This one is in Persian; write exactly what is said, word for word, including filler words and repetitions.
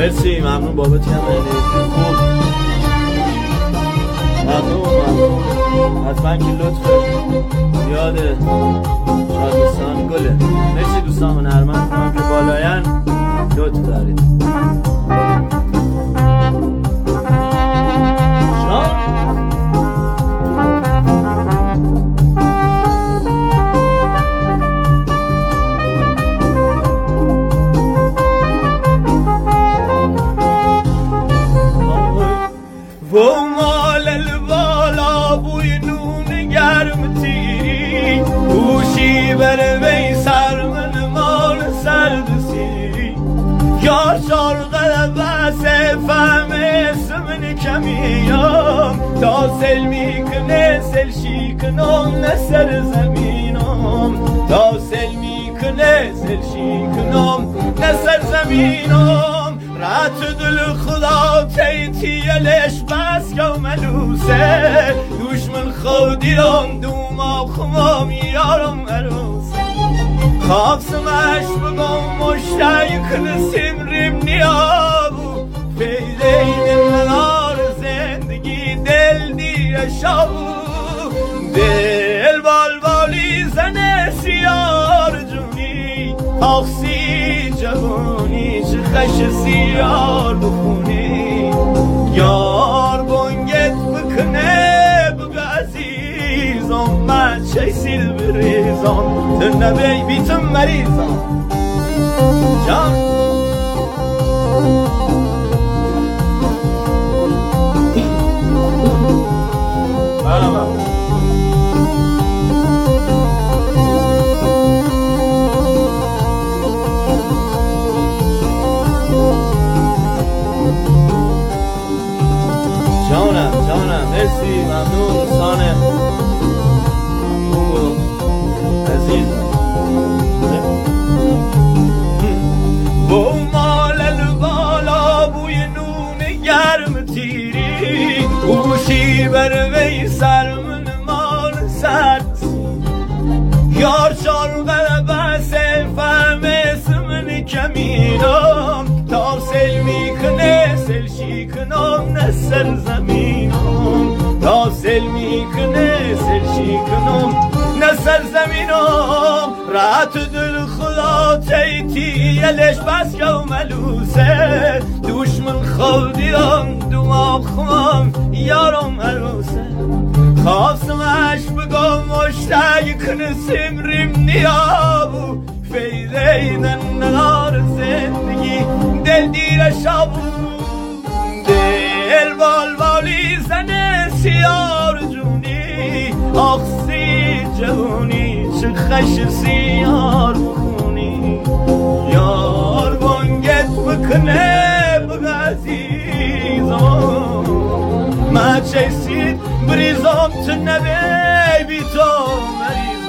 مرسی، ممنون بابت هم انرژی خوب. ممنون ممنون حتما که لطف زیاده شادستان گله. مرسی دوستان، من هرمند کنم که بالاین لطف دارید. و مال البالا بوی نون گرم تیری گوشی بر وی سر من مال سرد سیری یار شارقه بس فهم اسمن کمیم تا سلمی کنه سل شیکنم نسر زمینم تا سلمی کنه سل شیکنم نسر زمینم رات دل خدا تیتیلش بس که ملوسه دشمن خودیرم دوما خمام یارم عروسه خواب سمش بگم مشتاق نسیم ریم نیابو فیدین منار زندگی دل دیره شابو دل بالبالی زنه سیار جونی آخسی جوانی چه خش سیار بخونی یار بانگت بکنه بگه عزیزم من چه سیل بریزم تو نبی بیتم مریضم جان جانم جانم مرسی ممنون دوستان خوب و عزیزم. با مال البالا بوی نون گرم تیری گوشی بر وی سر من مال سرد یار شارقه بس فهم اسمن کمینم تا سل میکنه سل شیکنم نسر زمینم تا سل میکنه سل شیکنم نسر زمینم رات دل خدا تیتیلش بس که ملوسه دشمن خودیم دماغ خمام یارم عروسه خواستمش بگم مشتاق کنسیم ریم نیابو فیدین نار زندگی دل دیر شابو دل بالبالی زنه سیار جونی آخسی جوانی چه خش سیار بخونی یار بانگت بکنه بگه عزیزم من چه سید بریزم تو نبی بی تو مریض